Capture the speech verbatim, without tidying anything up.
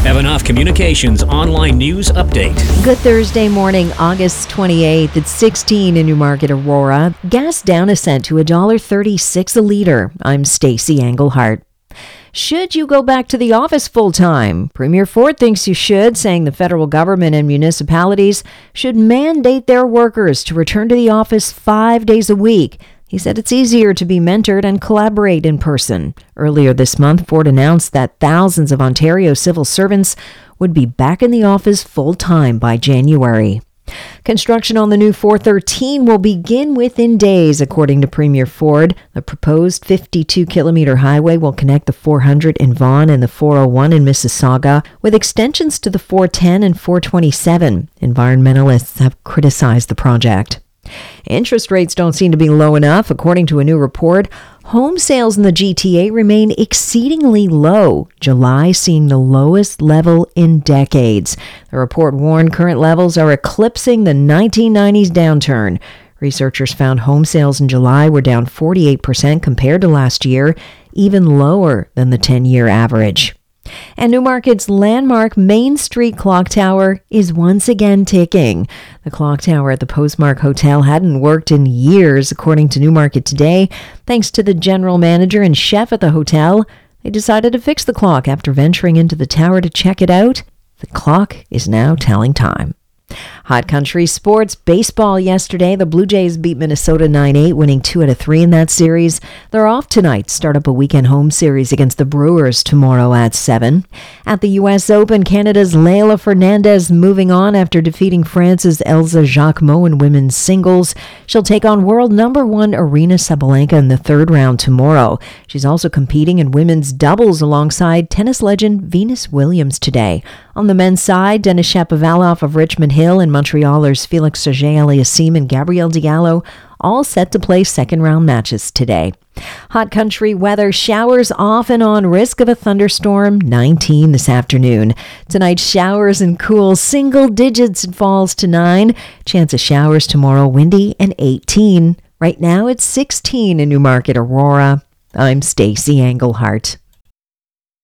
Evanoff Communications online news update. Good Thursday morning, August twenty-eighth. It's sixteen in Newmarket, Aurora. Gas down a cent to one dollar thirty-six a liter. I'm Stacey Englehart. Should you go back to the office full-time? Premier Ford thinks you should, saying the federal government and municipalities should mandate their workers to return to the office five days a week. He said it's easier to be mentored and collaborate in person. Earlier this month, Ford announced that thousands of Ontario civil servants would be back in the office full-time by January. Construction on the new four thirteen will begin within days, according to Premier Ford. The proposed fifty-two kilometer highway will connect the four hundred in Vaughan and the four oh one in Mississauga, with extensions to the four ten and four twenty-seven. Environmentalists have criticized the project. Interest rates don't seem to be low enough. According to a new report, home sales in the G T A remain exceedingly low, July seeing the lowest level in decades. The report warned current levels are eclipsing the nineteen nineties downturn. Researchers found home sales in July were down forty-eight percent compared to last year, even lower than the ten-year average. And Newmarket's landmark Main Street clock tower is once again ticking. The clock tower at the Postmark Hotel hadn't worked in years, according to Newmarket Today. Thanks to the general manager and chef at the hotel, they decided to fix the clock after venturing into the tower to check it out. The clock is now telling time. Hot Country Sports baseball yesterday. The Blue Jays beat Minnesota nine eight, winning two out of three in that series. They're off tonight, start up a weekend home series against the Brewers tomorrow at seven. At the U S Open, Canada's Leylah Fernandez moving on after defeating France's Elsa Jacquemot in women's singles. She'll take on world number one Aryna Sabalenka in the third round tomorrow. She's also competing in women's doubles alongside tennis legend Venus Williams today. On the men's side, Denis Shapovalov of Richmond Hill and Montrealers Felix Auger-Aliassime and Gabriel Diallo all set to play second-round matches today. Hot country weather, showers off and on, risk of a thunderstorm, nineteen this afternoon. Tonight, showers and cool, single digits and falls to nine. Chance of showers tomorrow, windy and eighteen. Right now, it's sixteen in Newmarket, Aurora. I'm Stacey Englehart.